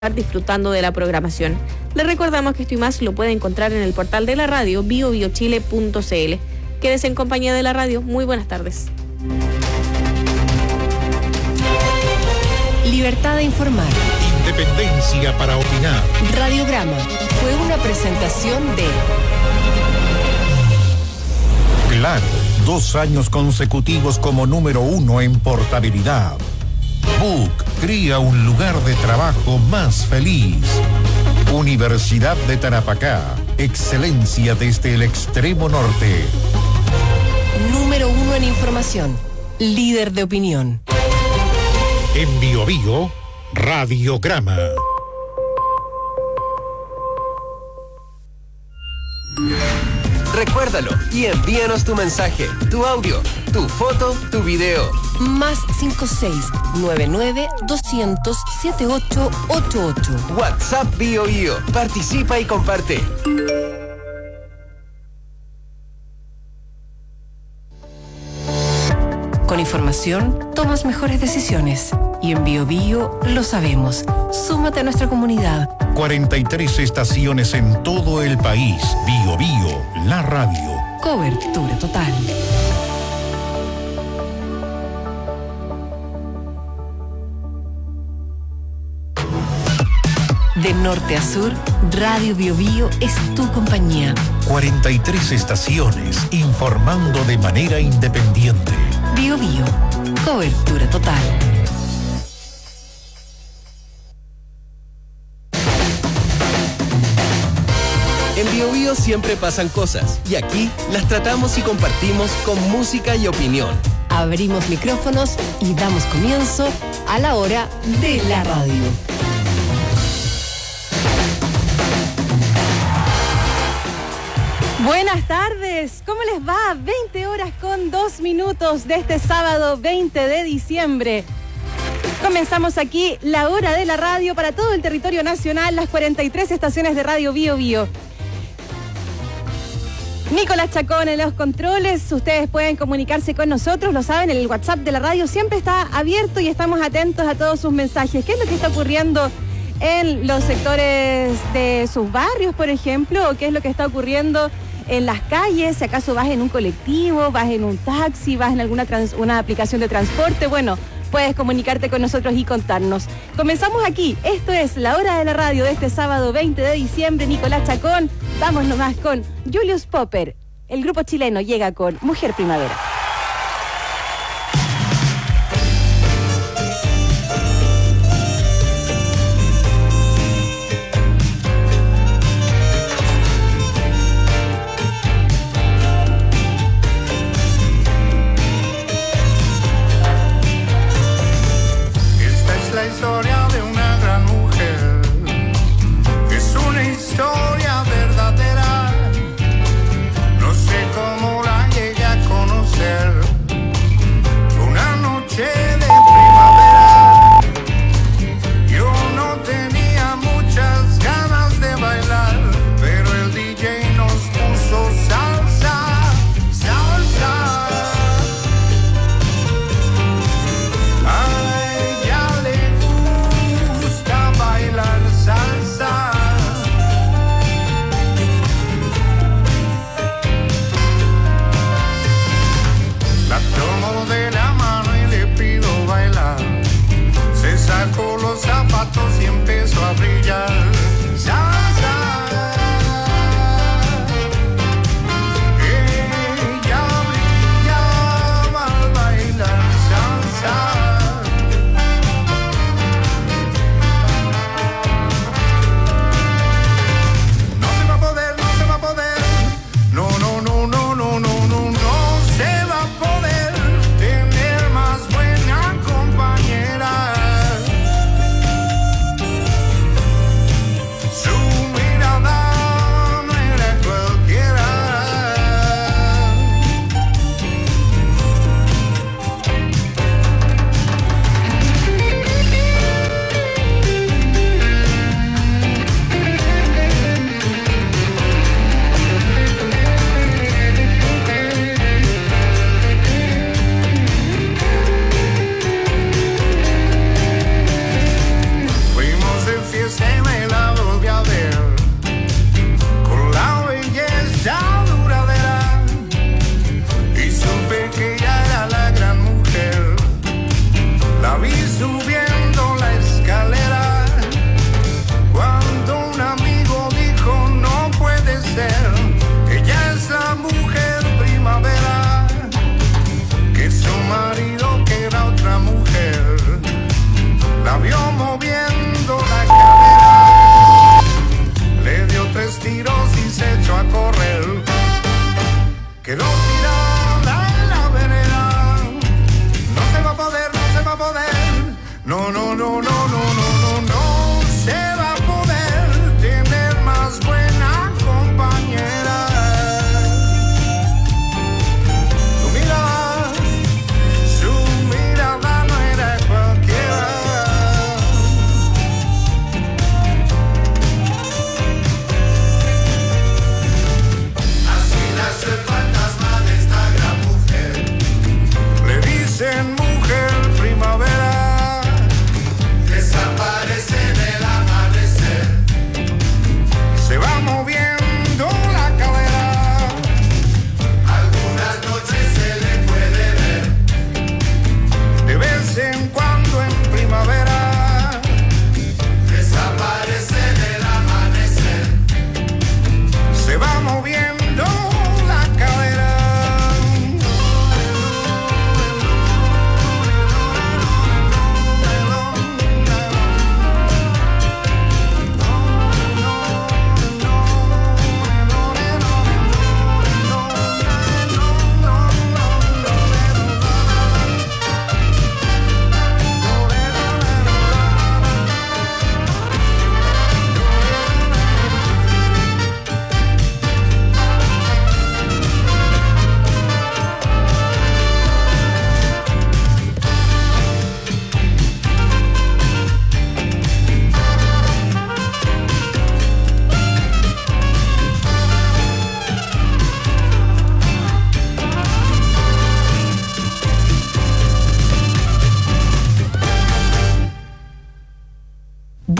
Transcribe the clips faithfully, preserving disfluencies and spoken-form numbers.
disfrutando de la programación. Les recordamos que esto y más lo puede encontrar en el portal de la radio bio bio chile punto c l. Quédese en compañía de la radio. Muy buenas tardes. Libertad de informar. Independencia para opinar. Radiograma fue una presentación de Claro, dos años consecutivos como número uno en portabilidad. Book crea un lugar de trabajo más feliz. Universidad de Tarapacá, excelencia desde el extremo norte. Número uno en información, líder de opinión. En Bio Bio, Radiograma. Recuérdalo y envíanos tu mensaje, tu audio, tu foto, tu video. Más cinco seis nueve nueve dos cero cero siete ocho ocho ocho. WhatsApp Bio Bio. Participa y comparte. Con información, tomas mejores decisiones. Y en Bio Bio lo sabemos. Súmate a nuestra comunidad. cuarenta y tres estaciones en todo el país. Bio Bio, la radio. Cobertura total. De norte a sur, Radio Bio Bio es tu compañía. cuarenta y tres estaciones informando de manera independiente. Bio Bio, cobertura total. En Bio Bio siempre pasan cosas y aquí las tratamos y compartimos con música y opinión. Abrimos micrófonos y damos comienzo a la hora de la radio. Buenas tardes, ¿cómo les va? veinte horas con dos minutos de este sábado veinte de diciembre. Comenzamos aquí la hora de la radio para todo el territorio nacional, las cuarenta y tres estaciones de Radio Bio Bio. Nicolás Chacón en los controles, ustedes pueden comunicarse con nosotros, lo saben, el WhatsApp de la radio siempre está abierto y estamos atentos a todos sus mensajes. ¿Qué es lo que está ocurriendo en los sectores de sus barrios, por ejemplo? ¿O qué es lo que está ocurriendo en las calles? Si acaso vas en un colectivo, vas en un taxi, vas en alguna trans, una aplicación de transporte, bueno, puedes comunicarte con nosotros y contarnos. Comenzamos aquí, esto es la hora de la radio de este sábado veinte de diciembre. Nicolás Chacón, vamos nomás con Julius Popper. El grupo chileno llega con Mujer Primavera. Historia de una gran mujer, es una historia verdadera, no sé cómo la llegué a conocer, fue una noche de primavera, yo no tenía muchas ganas de bailar, pero el D J nos puso salsa, salsa. Salsa. La tomo de la mano y le pido bailar. Se sacó los zapatos y empezó a brillar. Salsa. Ella brillaba al bailar salsa.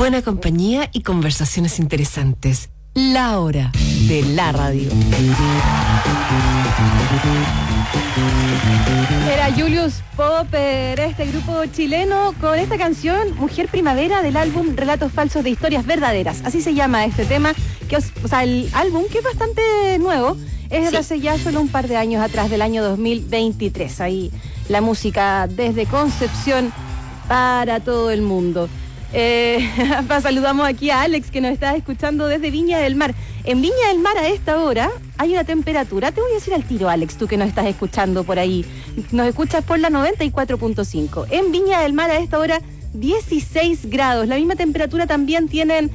buena compañía y conversaciones interesantes. La hora de la radio. Era Julius Popper, este grupo chileno, con esta canción Mujer Primavera del álbum Relatos Falsos de Historias Verdaderas. Así se llama este tema, que os- o sea, el álbum, que es bastante nuevo, es de Sí. hace ya solo un par de años atrás, del año dos mil veintitrés. Ahí la música desde Concepción para todo el mundo. Eh, saludamos aquí a Alex, que nos está escuchando desde Viña del Mar. En Viña del Mar a esta hora hay una temperatura, te voy a decir al tiro, Alex, tú que nos estás escuchando por ahí, nos escuchas por la noventa y cuatro punto cinco. En Viña del Mar a esta hora dieciséis grados, la misma temperatura también tienen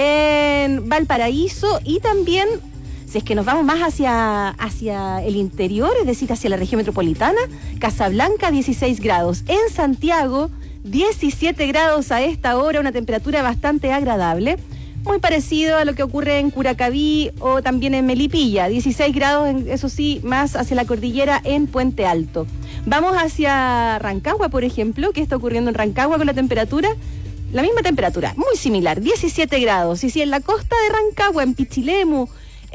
en Valparaíso, y también, si es que nos vamos más hacia, hacia el interior, es decir, hacia la región metropolitana, Casablanca dieciséis grados, en Santiago diecisiete grados a esta hora, una temperatura bastante agradable, muy parecido a lo que ocurre en Curacaví o también en Melipilla, dieciséis grados, en- eso sí, más hacia la cordillera en Puente Alto. Vamos hacia Rancagua, por ejemplo. ¿Qué está ocurriendo en Rancagua con la temperatura? La misma temperatura, muy similar, diecisiete grados. Y si en la costa de Rancagua, en Pichilemu,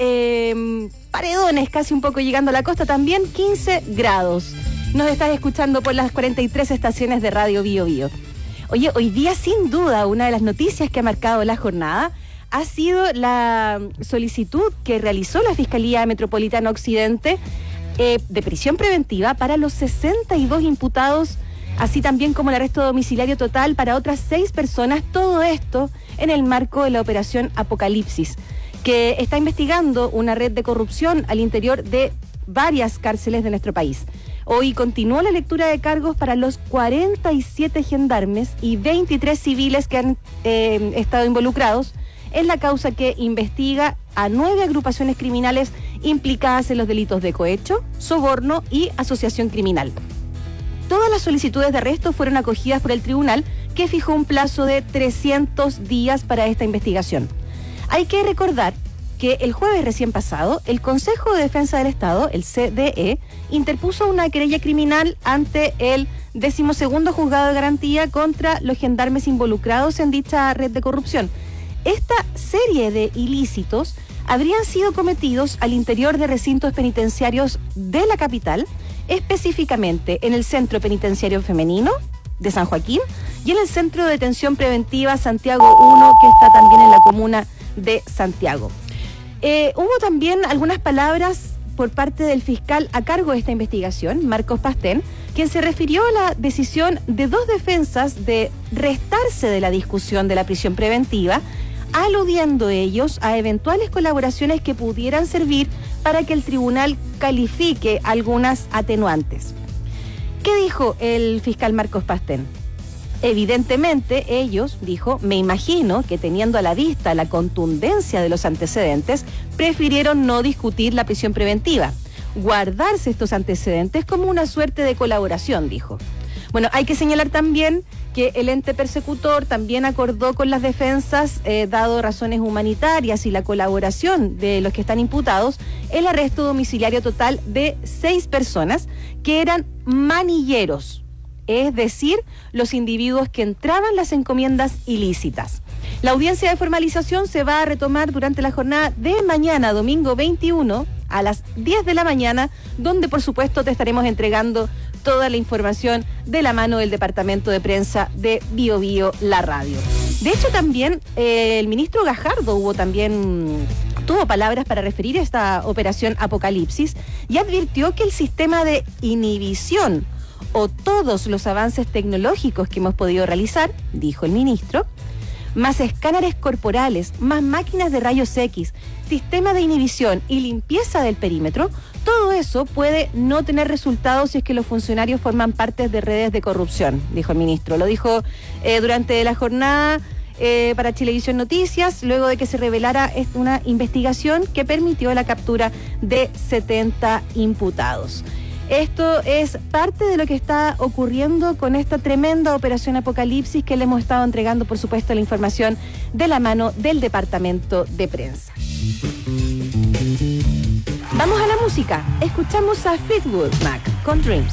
eh, Paredones, casi un poco llegando a la costa, también quince grados. Nos estás escuchando por las cuarenta y tres estaciones de Radio Bio Bio. Oye, hoy día sin duda una de las noticias que ha marcado la jornada ha sido la solicitud que realizó la Fiscalía Metropolitana Occidente eh, de prisión preventiva para los sesenta y dos imputados, así también como el arresto domiciliario total para otras seis personas, todo esto en el marco de la operación Apocalipsis, que está investigando una red de corrupción al interior de varias cárceles de nuestro país. Hoy continuó la lectura de cargos para los cuarenta y siete gendarmes y veintitrés civiles que han eh, estado involucrados en la causa que investiga a nueve agrupaciones criminales implicadas en los delitos de cohecho, soborno y asociación criminal. Todas las solicitudes de arresto fueron acogidas por el tribunal, que fijó un plazo de trescientos días para esta investigación. Hay que recordar que el jueves recién pasado, el Consejo de Defensa del Estado, el C D E, interpuso una querella criminal ante el decimosegundo juzgado de garantía contra los gendarmes involucrados en dicha red de corrupción. Esta serie de ilícitos habrían sido cometidos al interior de recintos penitenciarios de la capital, específicamente en el Centro Penitenciario Femenino de San Joaquín y en el Centro de Detención Preventiva Santiago uno, que está también en la comuna de Santiago. Eh, hubo también algunas palabras por parte del fiscal a cargo de esta investigación, Marcos Pastén, quien se refirió a la decisión de dos defensas de restarse de la discusión de la prisión preventiva, aludiendo ellos a eventuales colaboraciones que pudieran servir para que el tribunal califique algunas atenuantes. ¿Qué dijo el fiscal Marcos Pastén? Evidentemente, ellos, dijo, me imagino que teniendo a la vista la contundencia de los antecedentes, prefirieron no discutir la prisión preventiva, guardarse estos antecedentes como una suerte de colaboración, dijo. Bueno, hay que señalar también que el ente persecutor también acordó con las defensas, eh, dado razones humanitarias y la colaboración de los que están imputados, el arresto domiciliario total de seis personas que eran manilleros, es decir, los individuos que entraban las encomiendas ilícitas. La audiencia de formalización se va a retomar durante la jornada de mañana, domingo veintiuno, a las diez de la mañana, donde por supuesto te estaremos entregando toda la información de la mano del Departamento de Prensa de Bio Bio, la radio. De hecho, también eh, el ministro Gajardo hubo también... tuvo palabras para referir a esta operación Apocalipsis y advirtió que el sistema de inhibición o todos los avances tecnológicos que hemos podido realizar, dijo el ministro, más escáneres corporales, más máquinas de rayos X, sistema de inhibición y limpieza del perímetro, todo eso puede no tener resultados si es que los funcionarios forman parte de redes de corrupción, dijo el ministro. Lo dijo eh, durante la jornada eh, para Chilevisión Noticias, luego de que se revelara una investigación que permitió la captura de setenta imputados. Esto es parte de lo que está ocurriendo con esta tremenda operación Apocalipsis, que le hemos estado entregando, por supuesto, la información de la mano del Departamento de Prensa. Vamos a la música. Escuchamos a Fleetwood Mac con Dreams.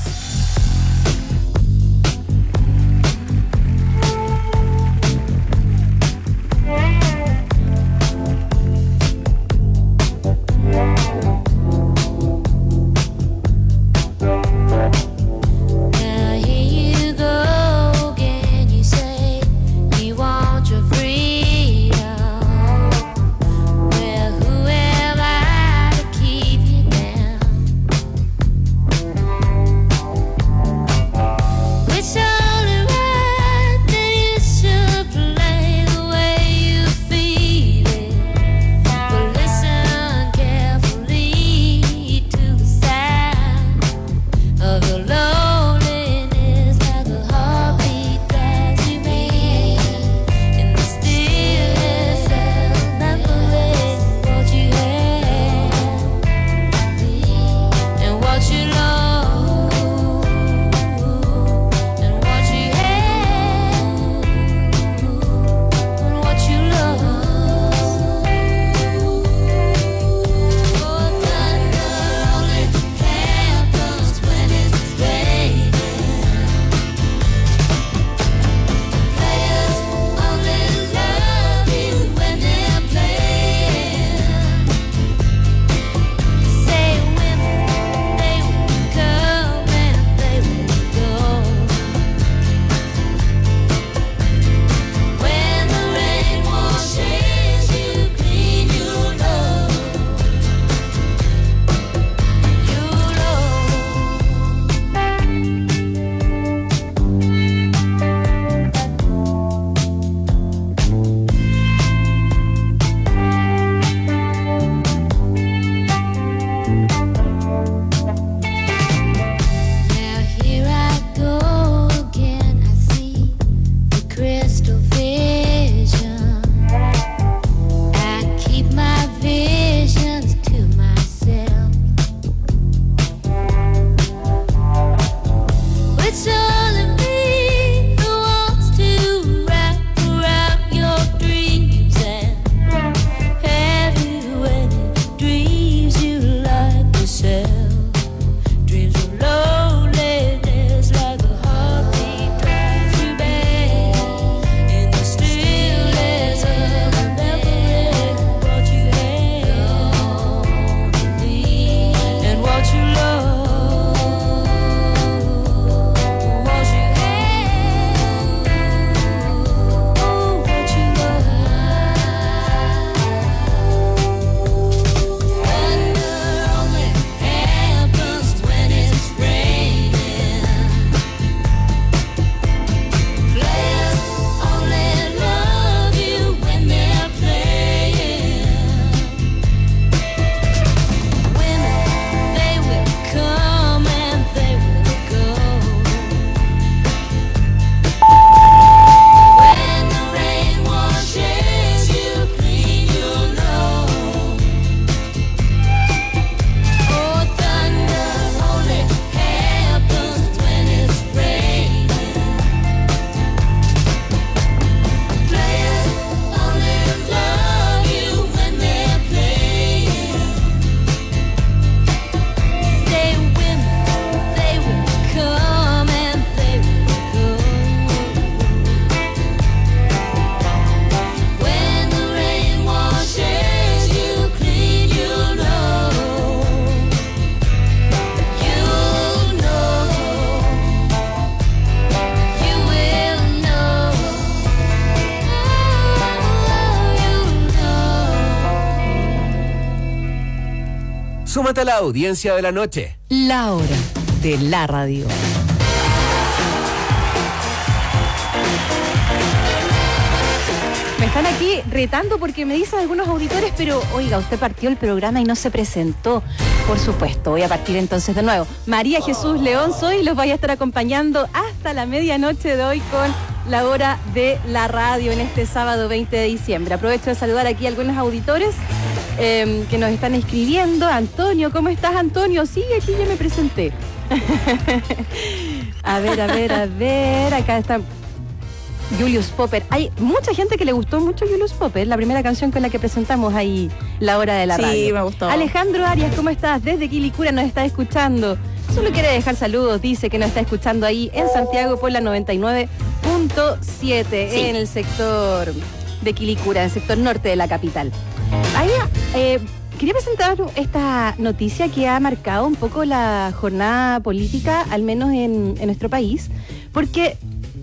Súmate a la audiencia de la noche. La hora de la radio. Me están aquí retando porque me dicen algunos auditores, pero oiga, usted partió el programa y no se presentó. Por supuesto, voy a partir entonces de nuevo. María Jesús León soy y los voy a estar acompañando hasta la medianoche de hoy con la hora de la radio en este sábado veinte de diciembre. Aprovecho de saludar aquí a algunos auditores eh, que nos están escribiendo. Antonio, ¿cómo estás, Antonio? Sí, aquí ya me presenté. A ver, a ver, a ver, acá está Julius Popper. Hay mucha gente que le gustó mucho Julius Popper, la primera canción con la que presentamos ahí la hora de la Sí, radio. me gustó. Alejandro Arias, ¿cómo estás? Desde Quilicura nos está escuchando. Solo quiere dejar saludos, dice que nos está escuchando ahí en Santiago por la noventa y nueve punto siete, Sí. en el sector de Quilicura, en el sector norte de la capital. Ahí, eh, quería presentar esta noticia que ha marcado un poco la jornada política, al menos en, en nuestro país, porque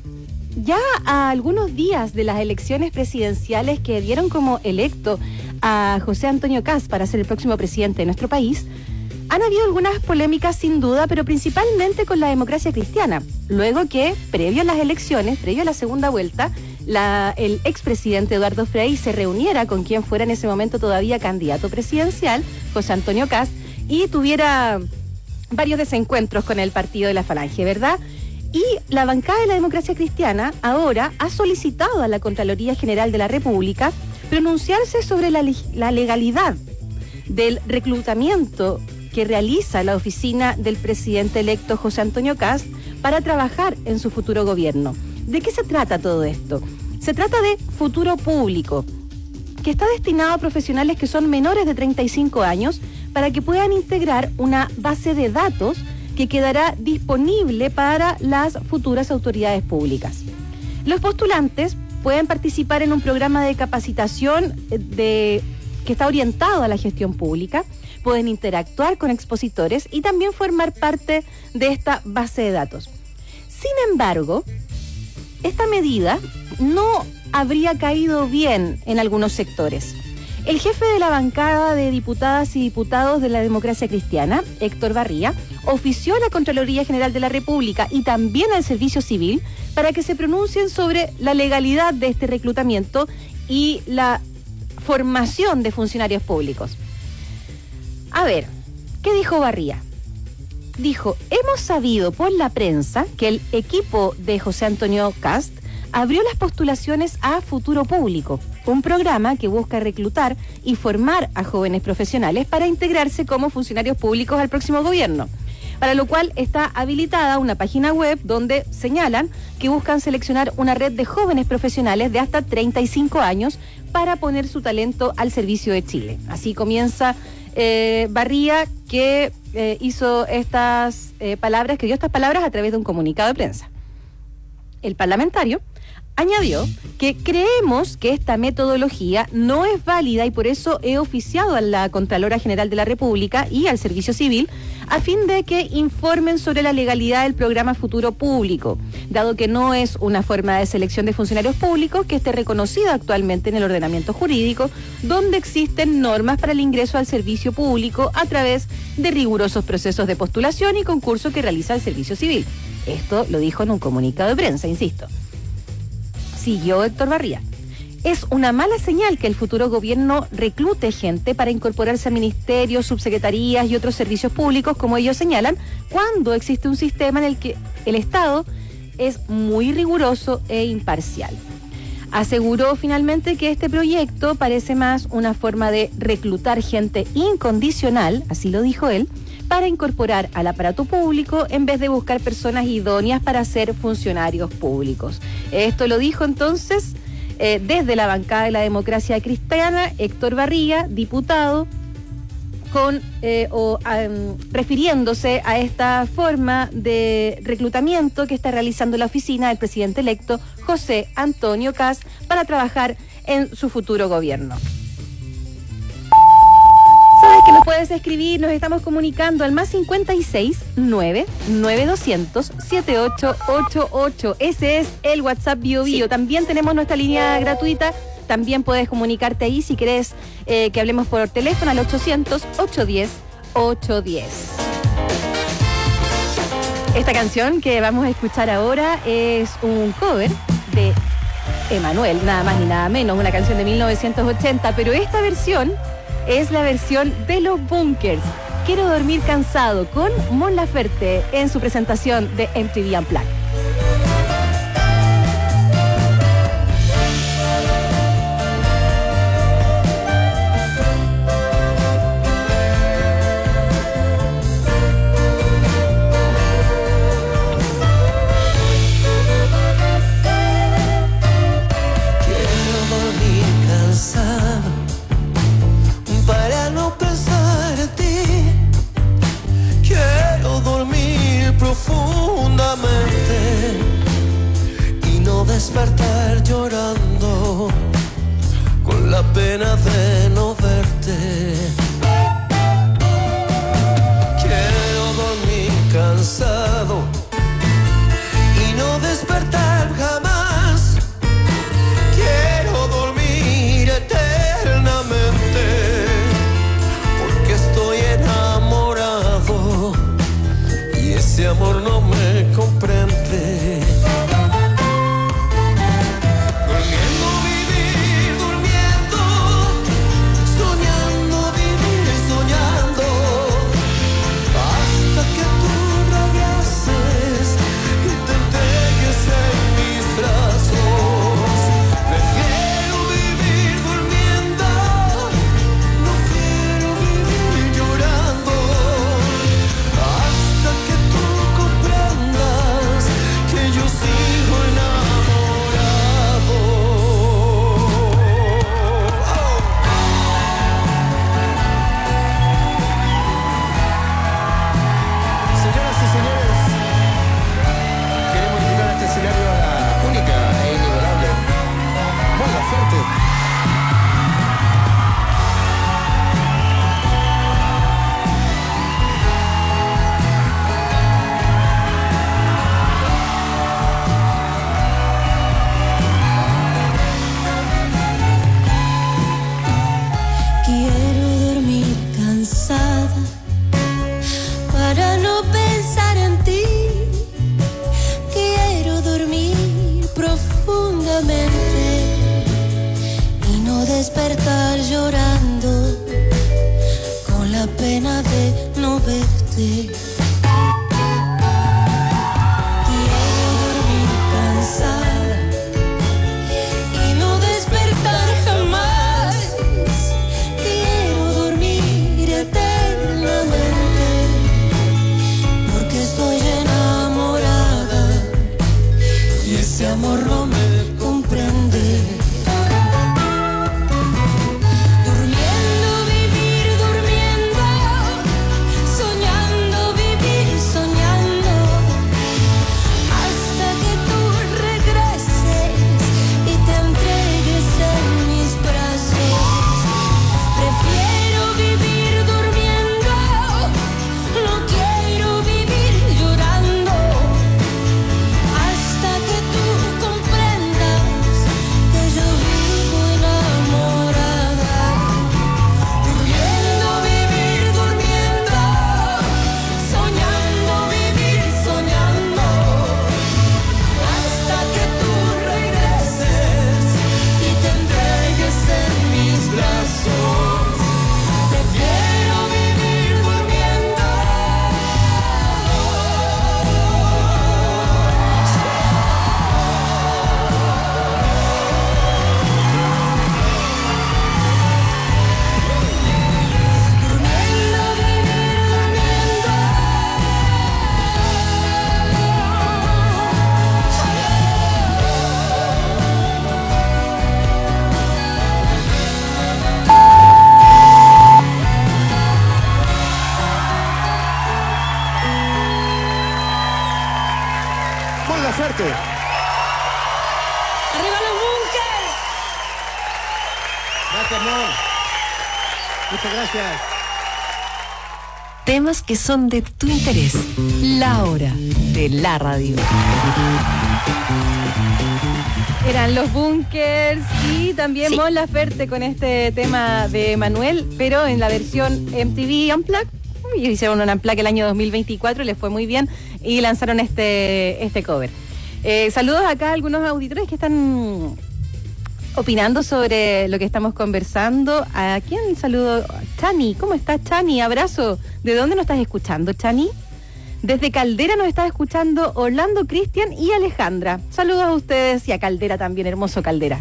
ya a algunos días de las elecciones presidenciales que dieron como electo a José Antonio Kast para ser el próximo presidente de nuestro país, han habido algunas polémicas sin duda, pero principalmente con la democracia cristiana. Luego que, previo a las elecciones, previo a la segunda vuelta, la, el expresidente Eduardo Frei se reuniera con quien fuera en ese momento todavía candidato presidencial, José Antonio Kast, y tuviera varios desencuentros con el partido de la Falange, ¿verdad? Y la bancada de la democracia cristiana ahora ha solicitado a la Contraloría General de la República pronunciarse sobre la, la legalidad del reclutamiento que realiza la oficina del presidente electo José Antonio Kast para trabajar en su futuro gobierno. ¿De qué se trata todo esto? Se trata de futuro público, que está destinado a profesionales que son menores de treinta y cinco años para que puedan integrar una base de datos que quedará disponible para las futuras autoridades públicas. Los postulantes pueden participar en un programa de capacitación de, que está orientado a la gestión pública, pueden interactuar con expositores y también formar parte de esta base de datos. Sin embargo, esta medida no habría caído bien en algunos sectores. El jefe de la bancada de diputadas y diputados de la democracia cristiana, Héctor Barría, ofició a la Contraloría General de la República y también al Servicio Civil para que se pronuncien sobre la legalidad de este reclutamiento y la formación de funcionarios públicos. A ver, ¿qué dijo Barría? Dijo, hemos sabido por la prensa que el equipo de José Antonio Kast abrió las postulaciones a Futuro Público, un programa que busca reclutar y formar a jóvenes profesionales para integrarse como funcionarios públicos al próximo gobierno, para lo cual está habilitada una página web donde señalan que buscan seleccionar una red de jóvenes profesionales de hasta treinta y cinco años para poner su talento al servicio de Chile. Así comienza eh, Barría, que eh, hizo estas eh, palabras, que dio estas palabras a través de un comunicado de prensa. El parlamentario añadió que creemos que esta metodología no es válida y por eso he oficiado a la Contralora General de la República y al Servicio Civil a fin de que informen sobre la legalidad del programa Futuro Público, dado que no es una forma de selección de funcionarios públicos que esté reconocida actualmente en el ordenamiento jurídico, donde existen normas para el ingreso al servicio público a través de rigurosos procesos de postulación y concurso que realiza el Servicio Civil. Esto lo dijo en un comunicado de prensa, insisto. Siguió Héctor Barría. Es una mala señal que el futuro gobierno reclute gente para incorporarse a ministerios, subsecretarías y otros servicios públicos, como ellos señalan, cuando existe un sistema en el que el Estado es muy riguroso e imparcial. Aseguró finalmente que este proyecto parece más una forma de reclutar gente incondicional, así lo dijo él, para incorporar al aparato público en vez de buscar personas idóneas para ser funcionarios públicos. Esto lo dijo entonces eh, desde la bancada de la democracia cristiana Héctor Barría, diputado, con eh, o um, refiriéndose a esta forma de reclutamiento que está realizando la oficina del presidente electo José Antonio Kast para trabajar en su futuro gobierno. Sabes que nos puedes escribir, nos estamos comunicando al más cincuenta y seis, nueve, nueve doscientos, setenta y ocho ochenta y ocho. Ese es el WhatsApp Bio Bio. Sí. También tenemos nuestra línea gratuita. También puedes comunicarte ahí si querés eh, que hablemos por teléfono al ochocientos, ochocientos diez, ocho diez. Esta canción que vamos a escuchar ahora es un cover de Emanuel, nada más ni nada menos, una canción de mil novecientos ochenta, pero esta versión es la versión de Los Bunkers. Quiero dormir cansado, con Mon Laferte en su presentación de M T V Unplugged. Para no pensar en ti, quiero dormir profundamente y no despertar llorando con la pena de no verte. Quiero dormir cansado y no despertar jamás. Quiero dormir eternamente, porque estoy enamorado y ese amor no me comprende. Durmiendo vivir, durmiendo, soñando vivir, soñando, hasta que tú regreses y te entregues en mis brazos. Prefiero vivir durmiendo, no quiero vivir llorando, hasta que tú comprendas que yo sigo enamorado. Oh. Señoras y señores, queremos invitar a este escenario a la única e inigualable Mon Laferte. Quiero dormir cansada para no pensar en ti. Quiero dormir profundamente y no despertar llorando con la pena de no verte. Quiero dormir cansada y no despertar jamás. Quiero dormir eternamente, porque estoy enamorada y ese amor no me comprende. Durmiendo vivir, durmiendo, soñando vivir, soñando, hasta que tú regreses y te entregues en mis brazos. Prefiero vivir durmiendo, no quiero vivir llorando, hasta que tú comprendas que yo vivo enamorada. Durmiendo vivir, durmiendo, soñando vivir, soñando, hasta que tú regreses y te entregues en mis brazos. Prefiero vivir durmiendo. Durmiendo vivir durmiendo. Mon Laferte. ¡Arriba los bunkers! Gracias, Mon. Muchas gracias. Temas que son de tu interés. La hora de la radio. Eran Los Bunkers y también Sí. Mon Laferte con este tema de Manuel, pero en la versión M T V Unplugged, y hicieron una placa el año dos mil veinticuatro y les fue muy bien y lanzaron este, este cover. Eh, saludos acá a algunos auditores que están opinando sobre lo que estamos conversando. ¿A quién saludo? Chani, ¿cómo estás, Chani? Abrazo. ¿De dónde nos estás escuchando, Chani? Desde Caldera nos está escuchando Orlando, Cristian y Alejandra. Saludos a ustedes y a Caldera también, hermoso Caldera.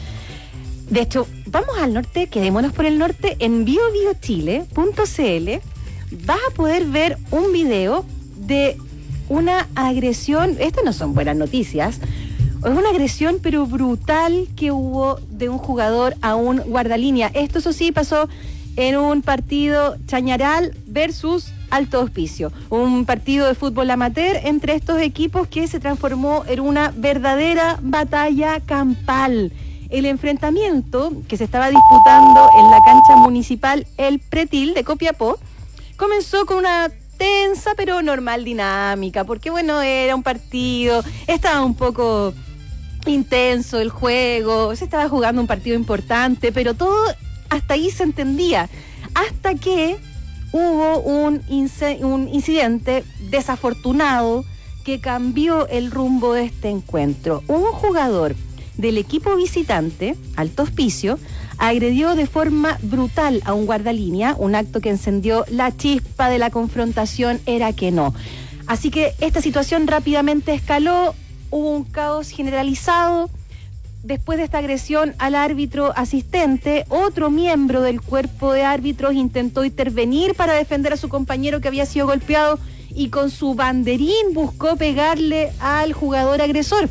De hecho, vamos al norte, quedémonos por el norte. En bio bio chile punto c l vas a poder ver un video de una agresión. Estas no son buenas noticias. Es una agresión pero brutal que hubo de un jugador a un guardalínea. Esto, eso sí, pasó en un partido Chañaral versus Alto Hospicio. Un partido de fútbol amateur entre estos equipos que se transformó en una verdadera batalla campal. El enfrentamiento que se estaba disputando en la cancha municipal El Pretil de Copiapó comenzó con una tensa pero normal dinámica, porque bueno, era un partido, estaba un poco intenso el juego, se estaba jugando un partido importante, pero todo hasta ahí se entendía, hasta que hubo un, inc- un incidente desafortunado que cambió el rumbo de este encuentro. Un jugador del equipo visitante, Alto Hospicio, agredió de forma brutal a un guardalínea, un acto que encendió la chispa de la confrontación, era que no. Así que esta situación rápidamente escaló, hubo un caos generalizado. Después de esta agresión al árbitro asistente, otro miembro del cuerpo de árbitros intentó intervenir para defender a su compañero que había sido golpeado y con su banderín buscó pegarle al jugador agresor.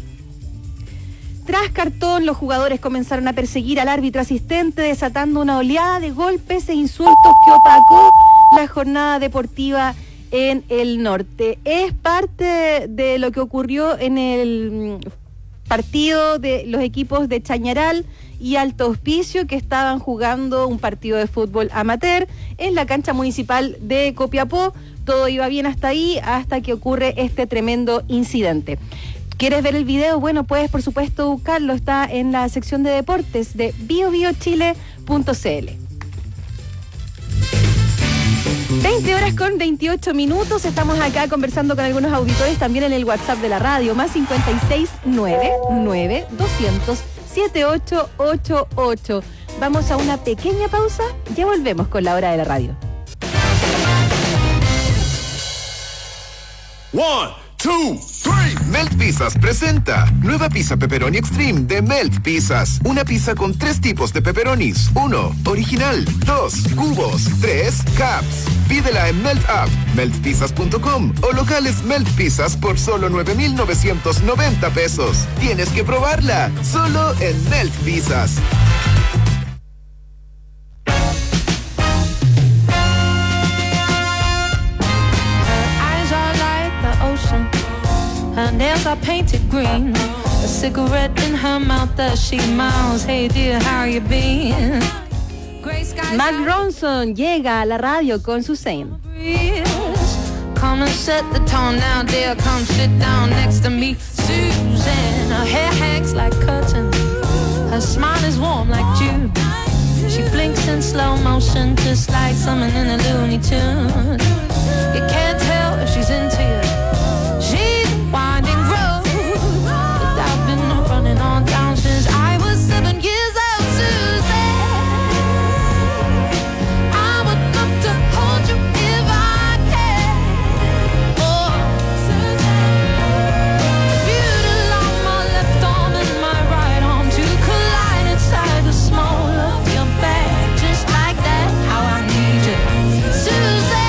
Tras cartón, los jugadores comenzaron a perseguir al árbitro asistente, desatando una oleada de golpes e insultos que opacó la jornada deportiva en el norte. Es parte de lo que ocurrió en el partido de los equipos de Chañaral y Alto Hospicio, que estaban jugando un partido de fútbol amateur en la cancha municipal de Copiapó. Todo iba bien hasta ahí, hasta que ocurre este tremendo incidente. ¿Quieres ver el video? Bueno, puedes por supuesto buscarlo, está en la sección de deportes de bio bio chile punto c l. veinte horas con veintiocho minutos, estamos acá conversando con algunos auditores también en el WhatsApp de la radio, más cincuenta y seis, nueve nueve, doscientos, setenta y ocho ochenta y ocho. Vamos a una pequeña pausa, ya volvemos con la hora de la radio. One, two, three. Melt Pizzas presenta nueva pizza pepperoni extreme de Melt Pizzas. Una pizza con tres tipos de pepperonis. Uno, original. Dos, cubos. Tres, caps. Pídela en Melt App, melt pizzas punto com o locales Melt Pizzas por solo nueve mil novecientos noventa pesos. Tienes que probarla, solo en Melt Pizzas. Her nails are painted green, a cigarette in her mouth as she miles. Hey dear, how you been? Mark Ronson llega a la radio con Suzanne. Come and set the tone now, dear. Come sit down next to me, Suzanne. Her hair hangs like curtains. Her smile is warm like June. She blinks in slow motion, just like someone in a Looney Tune. You can't tell if she's into you. She's a winding road, but I've been running on down since I was seven years old, Suzanne. I would love to hold you if I can. Oh, Suzanne. Viewed along my left arm and my right arm to collide inside the small of your back, just like that. How I need you, Suzanne.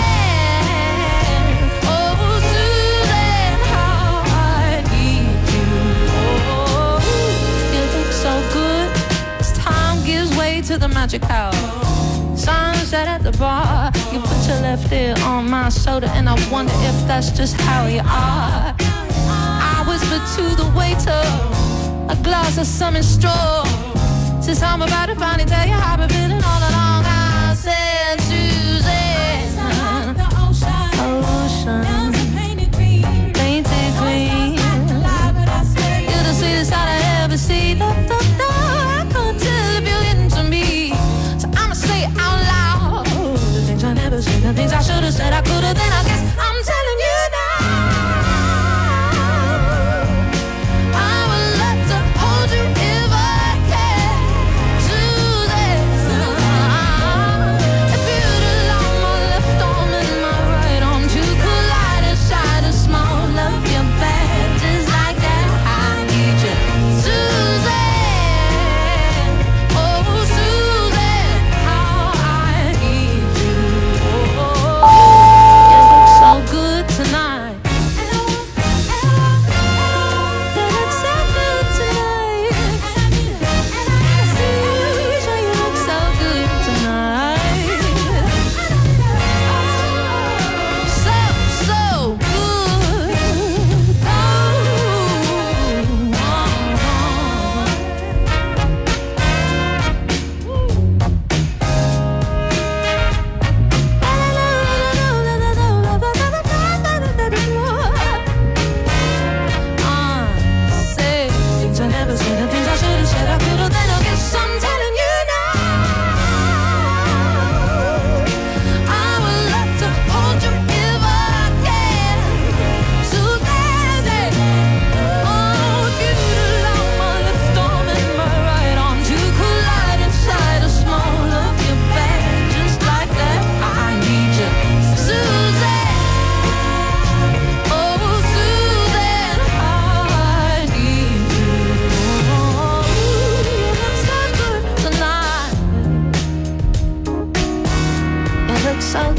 To the magic hour, sunset at the bar. You put your left ear on my shoulder, and I wonder if that's just how you are. I whispered to the waiter, a glass of summer straw. Since I'm about to finally tell you how I've been feeling all along, I said, Suzanne, the ocean, ocean, painted green, painted green. You're the sweetest I've ever seen. Da, da, da. I can't tell if you're into me, so I'ma say it out loud. The things I never said, the things I should have said, I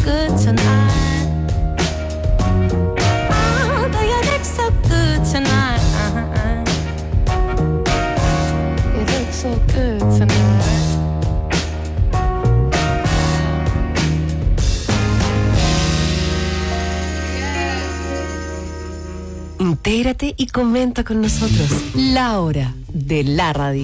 good tonight. Oh, though you look so good tonight. You look so good tonight. Intégrate y comenta con nosotros. La hora de la radio.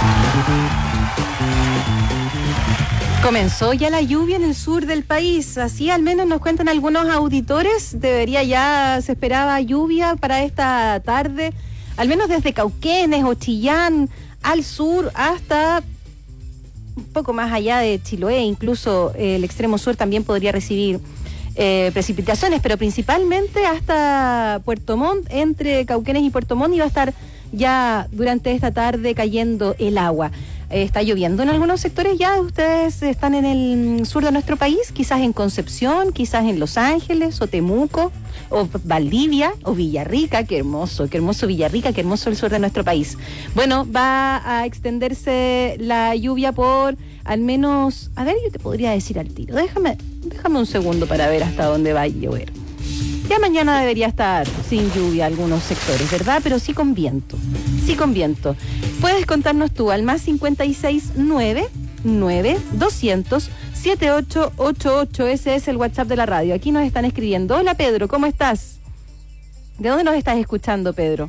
Comenzó ya la lluvia en el sur del país, así al menos nos cuentan algunos auditores. Debería ya, se esperaba lluvia para esta tarde, al menos desde Cauquenes o Chillán al sur hasta un poco más allá de Chiloé, incluso eh, el extremo sur también podría recibir eh, precipitaciones, pero principalmente hasta Puerto Montt, entre Cauquenes y Puerto Montt iba a estar ya durante esta tarde cayendo el agua. Está lloviendo en algunos sectores ya. Ustedes están en el sur de nuestro país, quizás en Concepción, quizás en Los Ángeles o Temuco o Valdivia o Villarrica. Qué hermoso, qué hermoso Villarrica, qué hermoso el sur de nuestro país. Bueno, va a extenderse la lluvia por al menos, a ver, yo te podría decir al tiro, déjame, déjame un segundo para ver hasta dónde va a llover. Ya mañana debería estar sin lluvia algunos sectores, ¿verdad? Pero sí con viento, sí con viento. Puedes contarnos tú al más cincuenta y seis nueve nueve doscientos setenta y ocho ochenta y ocho. Ese es el WhatsApp de la radio. Aquí nos están escribiendo. Hola Pedro, ¿cómo estás? ¿De dónde nos estás escuchando, Pedro?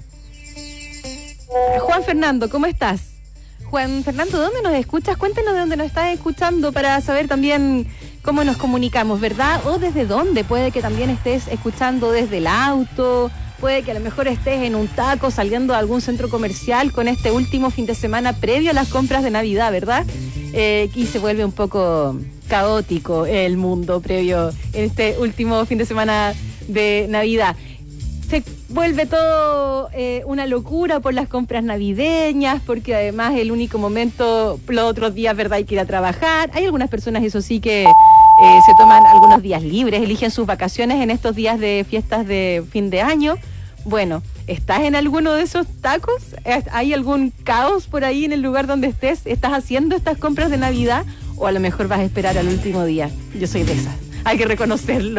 Juan Fernando, ¿cómo estás? Juan Fernando, ¿dónde nos escuchas? Cuéntanos de dónde nos estás escuchando para saber también cómo nos comunicamos, ¿verdad? O desde dónde. Puede que también estés escuchando desde el auto, puede que a lo mejor estés en un taco saliendo a algún centro comercial con este último fin de semana previo a las compras de Navidad, ¿verdad? Eh, y se vuelve un poco caótico el mundo previo en este último fin de semana de Navidad. Se vuelve todo eh, una locura por las compras navideñas, porque además el único momento, los otros días, ¿verdad? Hay que ir a trabajar. Hay algunas personas, eso sí, que eh, se toman algunos días libres, eligen sus vacaciones en estos días de fiestas de fin de año. Bueno, ¿estás en alguno de esos tacos? ¿Hay algún caos por ahí en el lugar donde estés? ¿Estás haciendo estas compras de Navidad? ¿O a lo mejor vas a esperar al último día? Yo soy de esas. Hay que reconocerlo.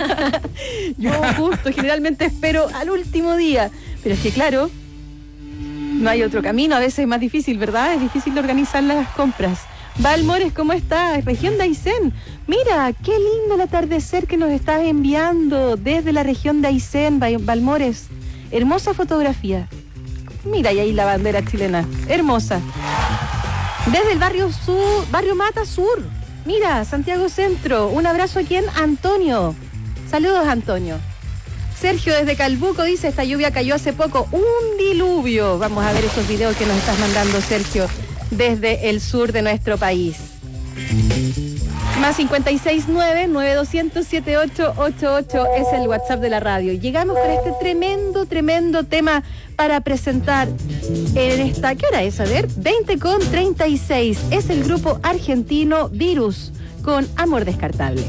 Yo justo, generalmente espero al último día. Pero es que claro, no hay otro camino. A veces es más difícil, ¿verdad? Es difícil de organizar las compras. Valmores, ¿cómo estás? Región de Aysén. Mira, qué lindo el atardecer que nos estás enviando desde la región de Aysén, Valmores. Hermosa fotografía. Mira, y ahí la bandera chilena. Hermosa. Desde el barrio sur, barrio Mata Sur. Mira, Santiago Centro. Un abrazo aquí en Antonio. Saludos, Antonio. Sergio desde Calbuco dice, esta lluvia cayó hace poco. Un diluvio. Vamos a ver esos videos que nos estás mandando, Sergio, desde el sur de nuestro país. Más cincuenta y seis nueve nueve doscientos setenta y ocho ochenta y ocho es el WhatsApp de la radio. Llegamos con este tremendo, tremendo tema para presentar en esta... ¿Qué hora es? A ver, veinte con treinta y seis. Es el grupo argentino Virus con Amor Descartable.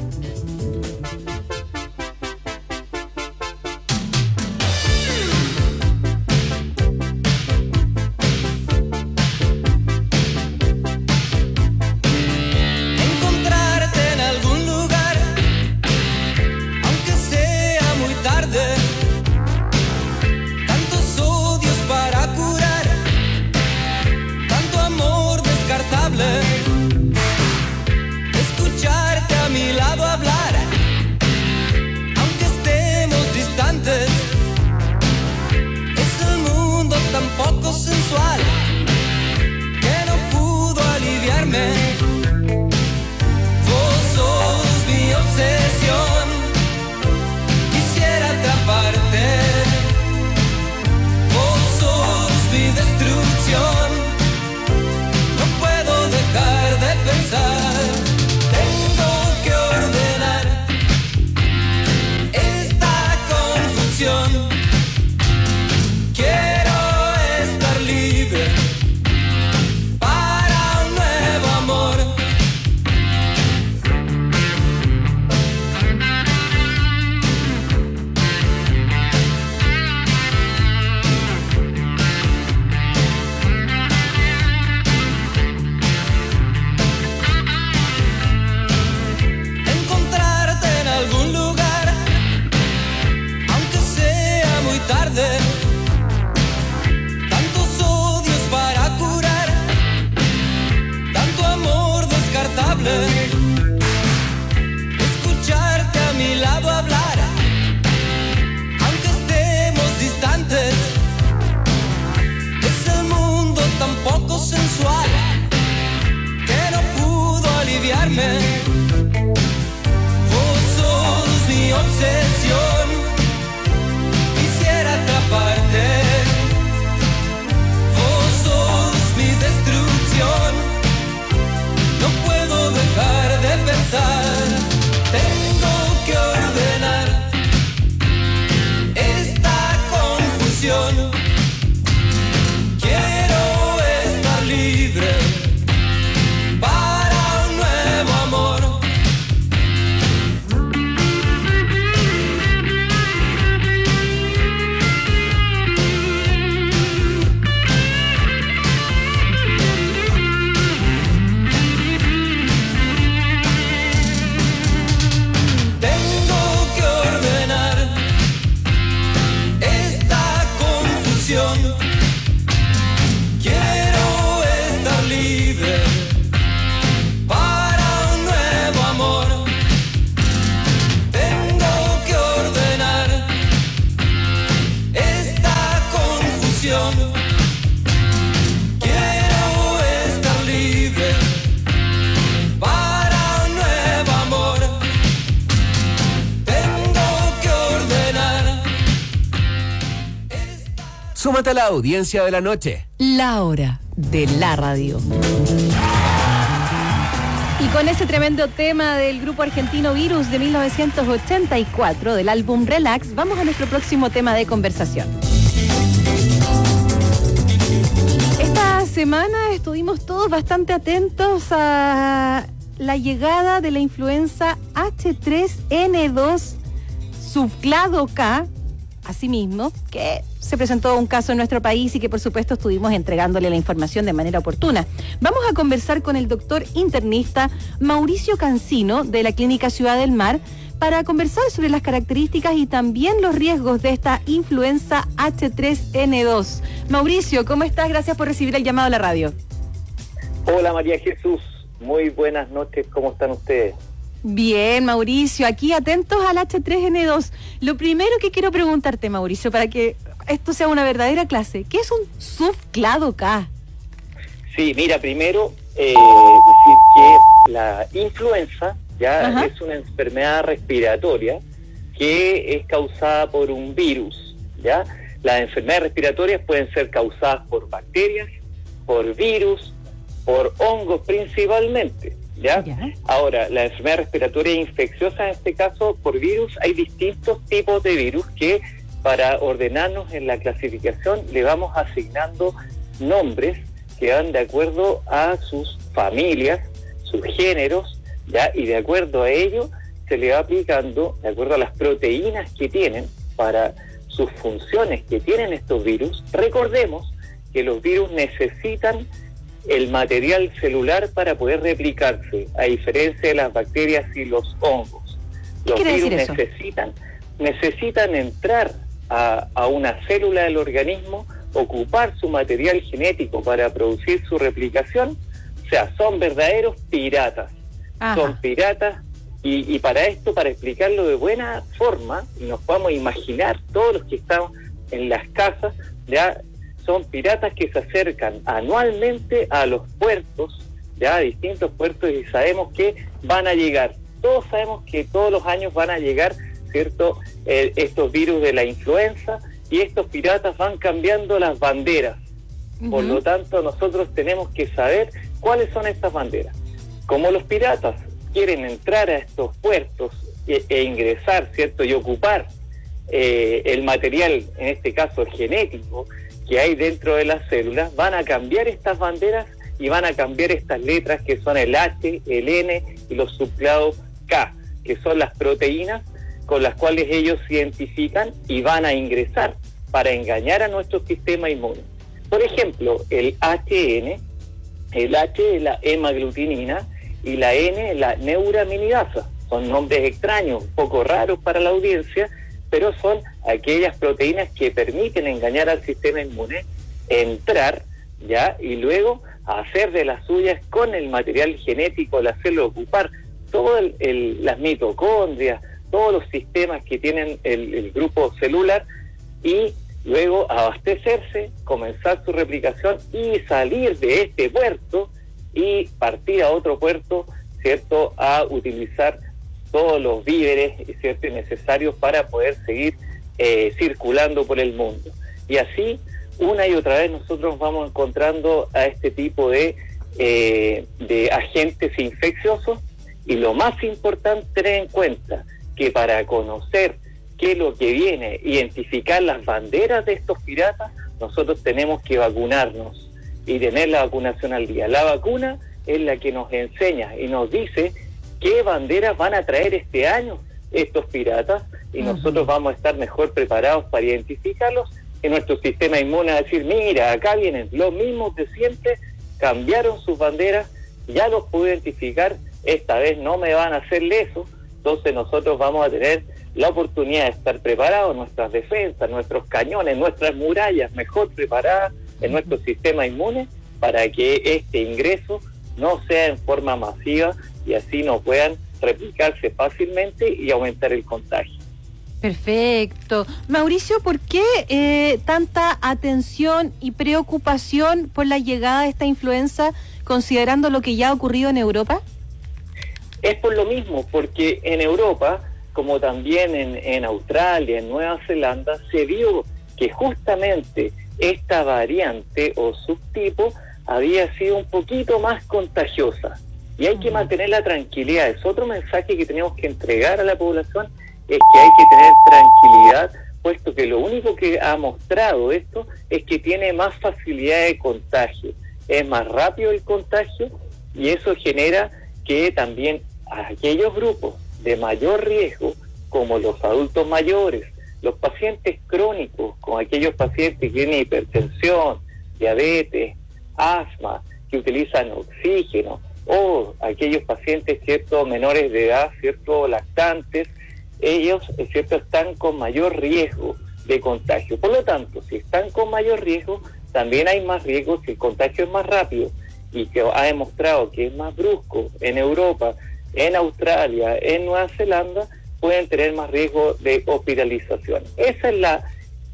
Escucharte a mi lado hablar. agradable escucharte a mi lado hablar, aunque estemos distantes. Es el mundo tan poco sensual que no pudo aliviarme. Vos sos mi obsesión, quisiera atraparte. Vos sos mi destrucción, no puedo dejar de pensar. Tengo que ordenar esta confusión. Quiero estar libre para un nuevo amor. Quiero estar libre para un nuevo amor. Tengo que ordenar esta confusión. Quiero estar libre para un nuevo amor. Tengo que ordenar. Súmate a la audiencia de la noche. La hora de la radio. Y con ese tremendo tema del grupo argentino Virus de mil novecientos ochenta y cuatro, del álbum Relax, vamos a nuestro próximo tema de conversación. Esta semana estuvimos todos bastante atentos a la llegada de la influenza H tres N dos subclado K, asimismo, que se presentó un caso en nuestro país y que por supuesto estuvimos entregándole la información de manera oportuna. Vamos a conversar con el doctor internista Mauricio Cancino de la Clínica Ciudad del Mar para conversar sobre las características y también los riesgos de esta influenza H tres N dos. Mauricio, ¿cómo estás? Gracias por recibir el llamado a la radio. Hola María Jesús, muy buenas noches, ¿cómo están ustedes? Bien, Mauricio, aquí atentos al H tres N dos. Lo primero que quiero preguntarte, Mauricio, para que esto sea una verdadera clase, ¿qué es un subclado K? Sí, mira, primero eh, decir que la influenza ya Ajá. es una enfermedad respiratoria que es causada por un virus, ¿ya? Las enfermedades respiratorias pueden ser causadas por bacterias, por virus, por hongos principalmente, ¿ya? ¿Ya? Ahora, la enfermedad respiratoria infecciosa, en este caso por virus, hay distintos tipos de virus que para ordenarnos en la clasificación le vamos asignando nombres que van de acuerdo a sus familias, sus géneros, ¿ya? Y de acuerdo a ello se le va aplicando, de acuerdo a las proteínas que tienen, para sus funciones que tienen estos virus. Recordemos que los virus necesitan el material celular para poder replicarse, a diferencia de las bacterias y los hongos. Los virus necesitan, necesitan entrar a, a una célula del organismo, ocupar su material genético para producir su replicación. O sea, son verdaderos piratas. Ajá. Son piratas y, y para esto, para explicarlo de buena forma, nos podemos imaginar todos los que estamos en las casas, ya son piratas que se acercan anualmente a los puertos, ya a distintos puertos, y sabemos que van a llegar. Todos sabemos que todos los años van a llegar, ¿cierto?, eh, estos virus de la influenza, y estos piratas van cambiando las banderas. Uh-huh. Por lo tanto, nosotros tenemos que saber cuáles son estas banderas. Como los piratas quieren entrar a estos puertos e, e ingresar, ¿cierto?, y ocupar eh, el material, en este caso genético, que hay dentro de las células, van a cambiar estas banderas y van a cambiar estas letras que son el H, el N y los subclados K, que son las proteínas con las cuales ellos se identifican y van a ingresar para engañar a nuestro sistema inmune. Por ejemplo, el H N, el H es la hemaglutinina y la N es la neuraminidasa. Son nombres extraños, un poco raros para la audiencia, pero son aquellas proteínas que permiten engañar al sistema inmune, entrar, ¿ya? Y luego a hacer de las suyas con el material genético, al hacerlo ocupar todas las mitocondrias, todos los sistemas que tienen el, el grupo celular, y luego abastecerse, comenzar su replicación y salir de este puerto y partir a otro puerto, ¿cierto?, a utilizar todos los víveres, ¿cierto?, necesarios para poder seguir eh, circulando por el mundo. Y así, una y otra vez, nosotros vamos encontrando a este tipo de, eh, de agentes infecciosos, y lo más importante, tener en cuenta que para conocer qué es lo que viene, identificar las banderas de estos piratas, nosotros tenemos que vacunarnos y tener la vacunación al día. La vacuna es la que nos enseña y nos dice qué banderas van a traer este año estos piratas, y uh-huh. nosotros vamos a estar mejor preparados para identificarlos, y nuestro sistema inmune va a decir, mira, acá vienen los mismos de siempre, cambiaron sus banderas, ya los pude identificar, esta vez no me van a hacer leso. Entonces nosotros vamos a tener la oportunidad de estar preparados, nuestras defensas, nuestros cañones, nuestras murallas mejor preparadas en nuestro sistema inmune, para que este ingreso no sea en forma masiva y así no puedan replicarse fácilmente y aumentar el contagio. Perfecto. Mauricio, ¿por qué eh, tanta atención y preocupación por la llegada de esta influenza, considerando lo que ya ha ocurrido en Europa? Es por lo mismo, porque en Europa, como también en, en Australia, en Nueva Zelanda, se vio que justamente esta variante o subtipo había sido un poquito más contagiosa. Y hay que mantener la tranquilidad. Es otro mensaje que tenemos que entregar a la población, es que hay que tener tranquilidad, puesto que lo único que ha mostrado esto es que tiene más facilidad de contagio. Es más rápido el contagio, y eso genera que también aquellos grupos de mayor riesgo, como los adultos mayores, los pacientes crónicos, como aquellos pacientes que tienen hipertensión, diabetes, asma, que utilizan oxígeno, o aquellos pacientes, cierto, menores de edad, cierto, lactantes, ellos, cierto, están con mayor riesgo de contagio. Por lo tanto, si están con mayor riesgo, también hay más riesgo si el contagio es más rápido, y que ha demostrado que es más brusco en Europa, en Australia, en Nueva Zelanda, pueden tener más riesgo de hospitalización. Esa es la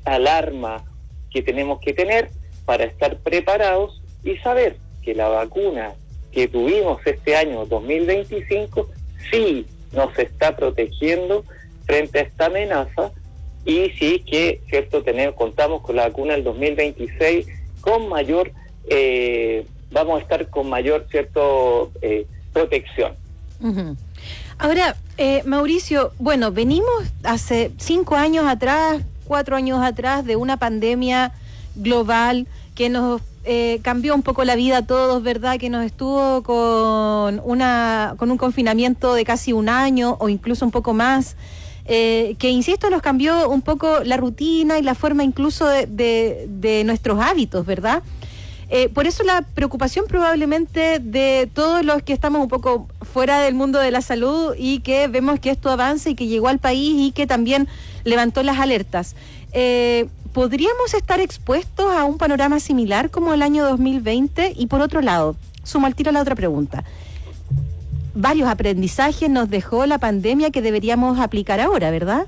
alarma que tenemos que tener para estar preparados y saber que la vacuna que tuvimos este año dos mil veinticinco sí nos está protegiendo frente a esta amenaza, y sí que, cierto, tenemos, contamos con la vacuna del dos mil veintiséis con mayor, eh, vamos a estar con mayor, cierto, eh, protección. Uh-huh. Ahora, eh, Mauricio, bueno, venimos hace cinco años atrás, cuatro años atrás, de una pandemia global que nos eh, cambió un poco la vida a todos, ¿verdad? Que nos estuvo con una con un confinamiento de casi un año o incluso un poco más, eh, que, insisto, nos cambió un poco la rutina y la forma incluso de, de, de nuestros hábitos, ¿verdad? Eh, por eso la preocupación probablemente de todos los que estamos un poco fuera del mundo de la salud y que vemos que esto avanza y que llegó al país y que también levantó las alertas. Eh, ¿Podríamos estar expuestos a un panorama similar como el año dos mil veinte? Y por otro lado, sumo al tiro a la otra pregunta. Varios aprendizajes nos dejó la pandemia que deberíamos aplicar ahora, ¿verdad?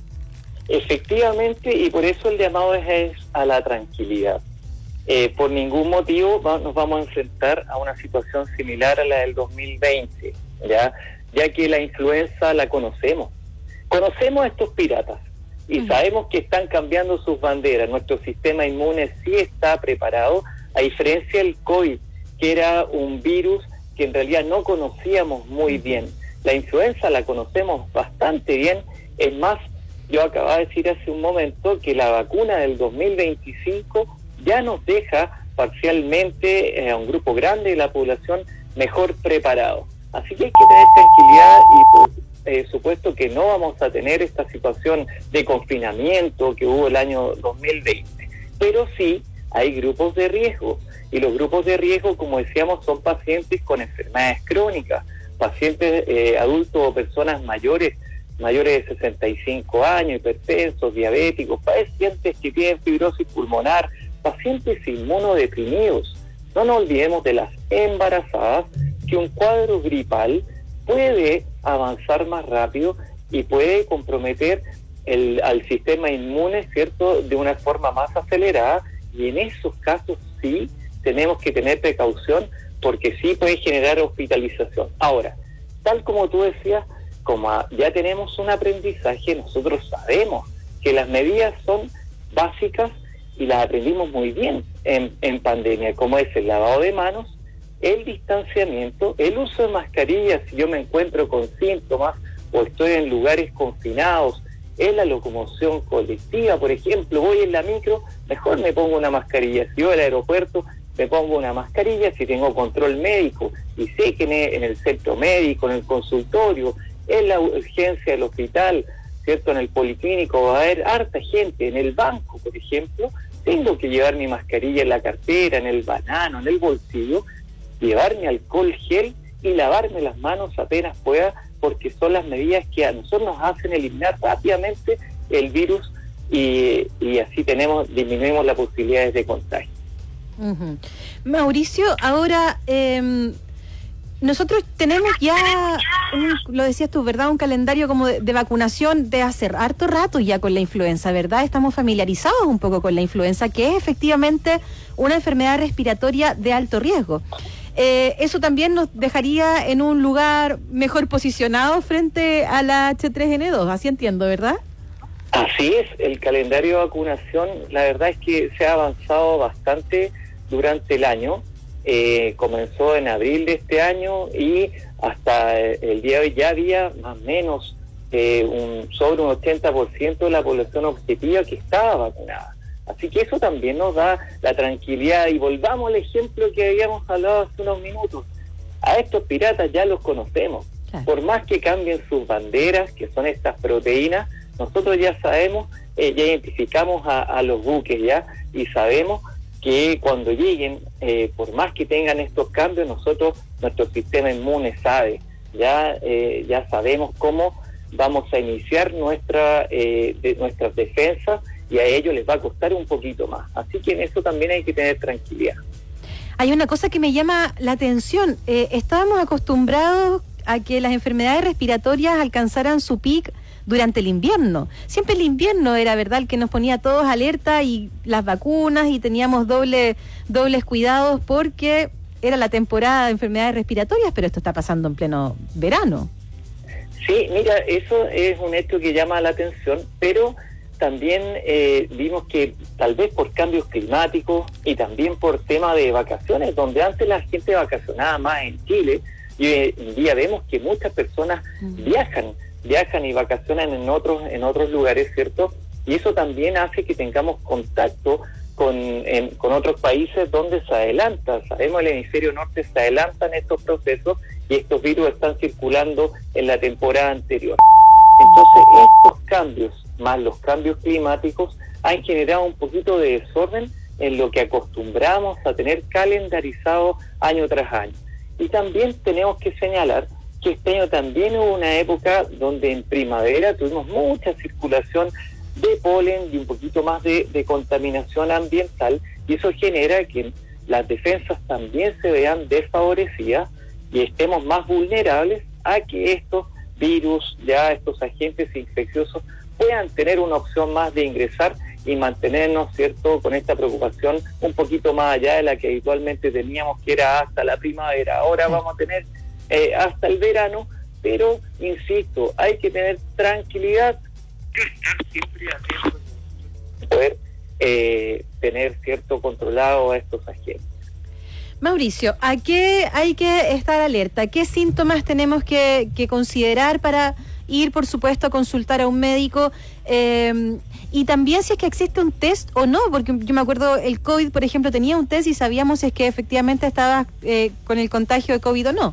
Efectivamente, y por eso el llamado es, es a la tranquilidad. Eh, por ningún motivo va, nos vamos a enfrentar a una situación similar a la del dos mil veinte, ¿ya? Ya que la influenza la conocemos. Conocemos a estos piratas y uh-huh. sabemos que están cambiando sus banderas. Nuestro sistema inmune sí está preparado, a diferencia del COVID, que era un virus que en realidad no conocíamos muy uh-huh. bien. La influenza la conocemos bastante bien. Es más, yo acababa de decir hace un momento que la vacuna del dos mil veinticinco ya nos deja parcialmente eh, a un grupo grande de la población mejor preparado. Así que hay que tener tranquilidad y por eh, supuesto que no vamos a tener esta situación de confinamiento que hubo el año dos mil veinte. Pero sí hay grupos de riesgo, y los grupos de riesgo, como decíamos, son pacientes con enfermedades crónicas, pacientes eh, adultos o personas mayores, mayores de sesenta y cinco años, hipertensos, diabéticos, pacientes que tienen fibrosis pulmonar, pacientes inmunodeprimidos, No nos olvidemos de las embarazadas, que un cuadro gripal puede avanzar más rápido y puede comprometer el, al sistema inmune, ¿cierto?, de una forma más acelerada, y en esos casos sí tenemos que tener precaución, porque sí puede generar hospitalización. Ahora, tal como tú decías, como ya tenemos un aprendizaje, nosotros sabemos que las medidas son básicas y las aprendimos muy bien en, en pandemia, como es el lavado de manos, el distanciamiento, el uso de mascarillas si yo me encuentro con síntomas o estoy en lugares confinados, en la locomoción colectiva, por ejemplo, voy en la micro, mejor me pongo una mascarilla. Si voy al aeropuerto, me pongo una mascarilla. Si tengo control médico y sé que en el centro médico, en el consultorio, en la urgencia del hospital, ¿cierto?, en el policlínico va a haber harta gente, en el banco, por ejemplo, tengo que llevar mi mascarilla en la cartera, en el banano, en el bolsillo, llevar mi alcohol gel y lavarme las manos apenas pueda, porque son las medidas que a nosotros nos hacen eliminar rápidamente el virus y, y así tenemos disminuimos las posibilidades de contagio. Uh-huh. Mauricio, ahora eh, nosotros tenemos ya, un, lo decías tú, ¿verdad?, un calendario como de, de vacunación de hace harto rato ya con la influenza, ¿verdad? Estamos familiarizados un poco con la influenza, que es efectivamente una enfermedad respiratoria de alto riesgo. Eh, eso también nos dejaría en un lugar mejor posicionado frente a la H tres N dos, así entiendo, ¿verdad? Así es, el calendario de vacunación, la verdad es que se ha avanzado bastante durante el año. Eh, comenzó en abril de este año y hasta el día de hoy ya había más o menos eh, un, sobre un ochenta por ciento de la población objetiva que estaba vacunada. Así que eso también nos da la tranquilidad. Y volvamos al ejemplo que habíamos hablado hace unos minutos. A estos piratas ya los conocemos. Claro. Por más que cambien sus banderas, que son estas proteínas, nosotros ya sabemos, eh, ya identificamos a, a los buques ya, y sabemos que cuando lleguen, eh, por más que tengan estos cambios, nosotros, nuestro sistema inmune sabe, ya, eh, ya sabemos cómo vamos a iniciar nuestra, eh, de, nuestras defensas, y a ellos les va a costar un poquito más. Así que en eso también hay que tener tranquilidad. Hay una cosa que me llama la atención. Eh, estábamos acostumbrados a que las enfermedades respiratorias alcanzaran su pic durante el invierno. Siempre el invierno era, ¿verdad?, el que nos ponía a todos alerta, y las vacunas, y teníamos doble, dobles cuidados porque era la temporada de enfermedades respiratorias, pero esto está pasando en pleno verano. Sí, mira, eso es un hecho que llama la atención, pero también eh, vimos que tal vez por cambios climáticos y también por tema de vacaciones, donde antes la gente vacacionaba más en Chile, y hoy en día vemos que muchas personas uh-huh. viajan, viajan y vacacionan en otros en otros lugares, ¿cierto? Y eso también hace que tengamos contacto con, en, con otros países donde se adelanta. Sabemos el hemisferio norte se adelanta en estos procesos y estos virus están circulando en la temporada anterior. Entonces, estos cambios, más los cambios climáticos, han generado un poquito de desorden en lo que acostumbramos a tener calendarizado año tras año. Y también tenemos que señalar que este año también hubo una época donde en primavera tuvimos mucha circulación de polen y un poquito más de, de contaminación ambiental, y eso genera que las defensas también se vean desfavorecidas y estemos más vulnerables a que estos virus, ya estos agentes infecciosos, puedan tener una opción más de ingresar y mantenernos, ¿cierto?, con esta preocupación un poquito más allá de la que habitualmente teníamos, que era hasta la primavera. Ahora vamos a tener eh, hasta el verano, pero, insisto, hay que tener tranquilidad, estar siempre atentos, poder eh, tener, ¿cierto?, controlado a estos agentes. Mauricio, ¿a qué hay que estar alerta? ¿Qué síntomas tenemos que, que considerar para ir, por supuesto, a consultar a un médico? Eh, y también si es que existe un test o no, porque yo me acuerdo el COVID, por ejemplo, tenía un test y sabíamos si es que efectivamente estaba eh, con el contagio de COVID o no.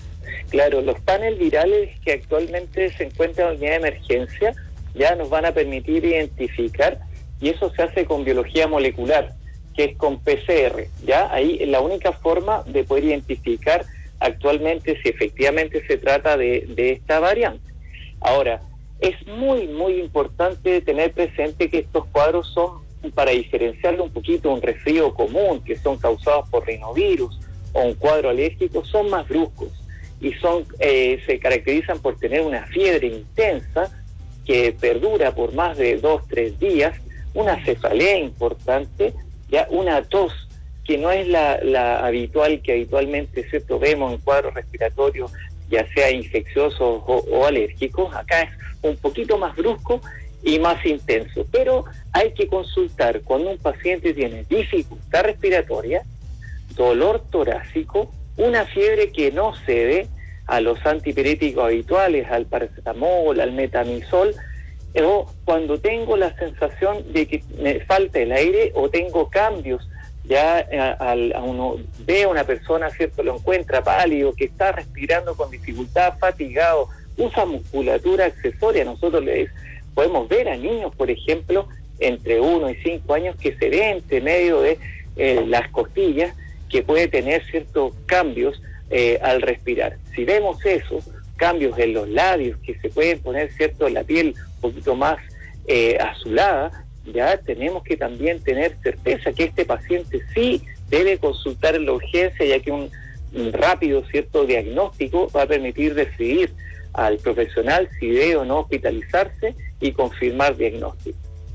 Claro, los paneles virales que actualmente se encuentran en unidad de emergencia ya nos van a permitir identificar, y eso se hace con biología molecular, que es con P C R, ¿ya? Ahí es la única forma de poder identificar actualmente si efectivamente se trata de, de esta variante. Ahora, es muy, muy importante tener presente que estos cuadros son para diferenciarlo un poquito, un resfrío común que son causados por rinovirus o un cuadro alérgico, son más bruscos y son eh, se caracterizan por tener una fiebre intensa que perdura por más de dos, tres días, una cefalea importante, ya una tos que no es la, la habitual que habitualmente, ¿cierto?, vemos en cuadros respiratorios, ya sea infecciosos o, o alérgicos. Acá es un poquito más brusco y más intenso, pero hay que consultar cuando un paciente tiene dificultad respiratoria, dolor torácico, una fiebre que no cede a los antipiréticos habituales, al paracetamol, al metamizol, o cuando tengo la sensación de que me falta el aire o tengo cambios, ya a, a uno ve a una persona, ¿cierto?, lo encuentra pálido, que está respirando con dificultad, fatigado, usa musculatura accesoria. Nosotros les podemos ver a niños, por ejemplo, entre uno y cinco años, que se ve entre medio de eh, las costillas, que puede tener ciertos cambios eh, al respirar. Si vemos eso, cambios en los labios, que se pueden poner, ¿cierto?, la piel un poquito más eh, azulada, ya tenemos que también tener certeza que este paciente sí debe consultar en la urgencia, ya que un, un rápido, cierto, diagnóstico va a permitir decidir al profesional si debe o no hospitalizarse y confirmar diagnóstico.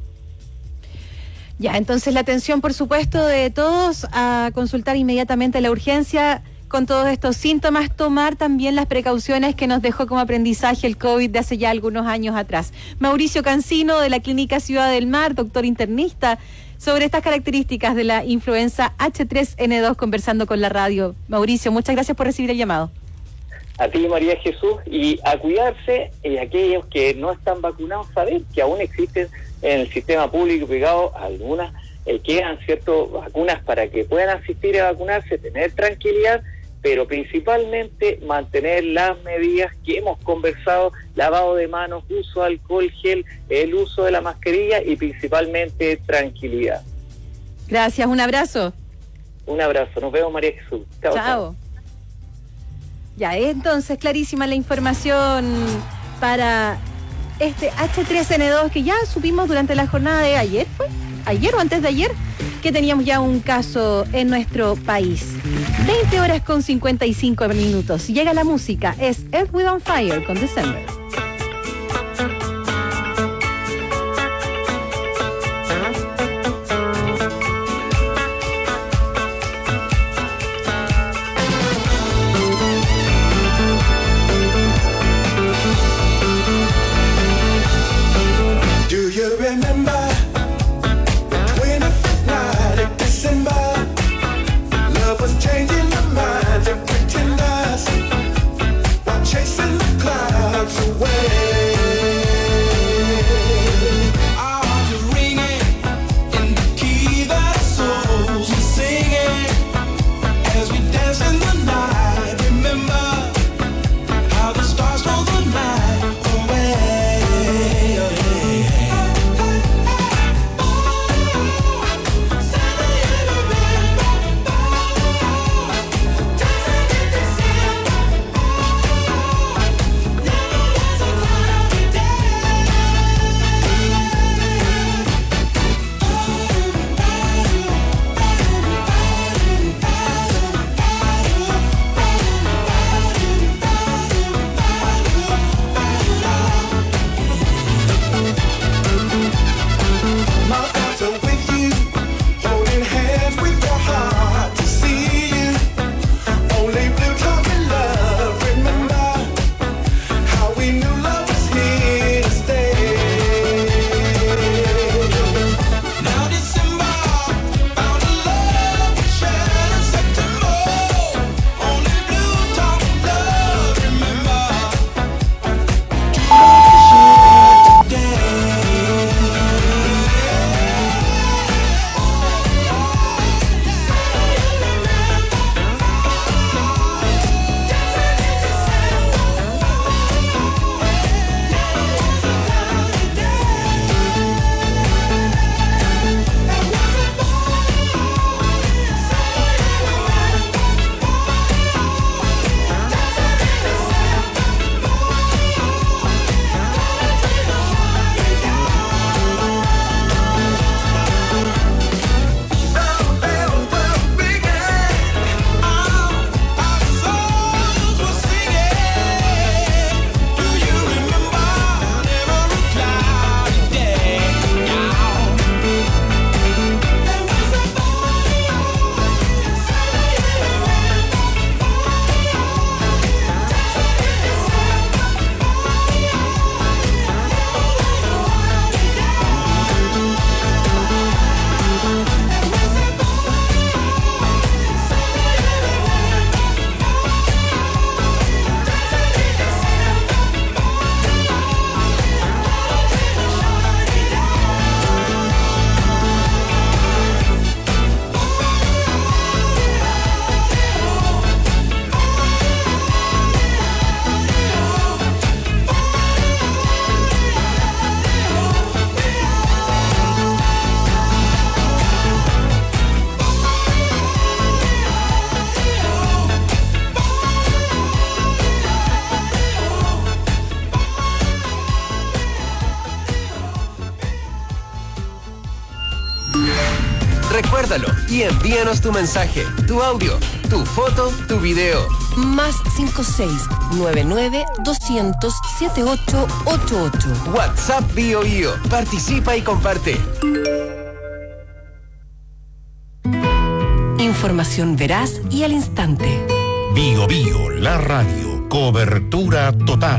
Ya, entonces la atención, por supuesto, de todos a consultar inmediatamente la urgencia con todos estos síntomas, tomar también las precauciones que nos dejó como aprendizaje el COVID de hace ya algunos años atrás. Mauricio Cancino, de la Clínica Ciudad del Mar, doctor internista, sobre estas características de la influenza hache tres ene dos, conversando con la radio. Mauricio, muchas gracias por recibir el llamado. A ti, María Jesús, y a cuidarse, y aquellos que no están vacunados, saber que aún existen en el sistema público y privado algunas, eh, quedan, ¿cierto?, vacunas para que puedan asistir a vacunarse, tener tranquilidad, pero principalmente mantener las medidas que hemos conversado: lavado de manos, uso de alcohol gel, el uso de la mascarilla y principalmente tranquilidad. Gracias, un abrazo. Un abrazo, nos vemos, María Jesús. Chao. Chao. Chao. Ya, entonces, clarísima la información para este hache tres ene dos que ya supimos durante la jornada de ayer, ¿fue? Ayer o antes de ayer, que teníamos ya un caso en nuestro país. veinte horas con cincuenta y cinco minutos. Llega la música, es Earth, Wind and Fire con December. Do you remember the twenty-fifth night of December? Love was changing the minds of pretenders while chasing the clouds. Recuérdalo y envíanos tu mensaje, tu audio, tu foto, tu video. Más cinco seis nueve nueve doscientos setenta y ocho ochenta y ocho. WhatsApp Bio Bio. Participa y comparte. Información veraz y al instante. Bio Bio, la radio. Cobertura total.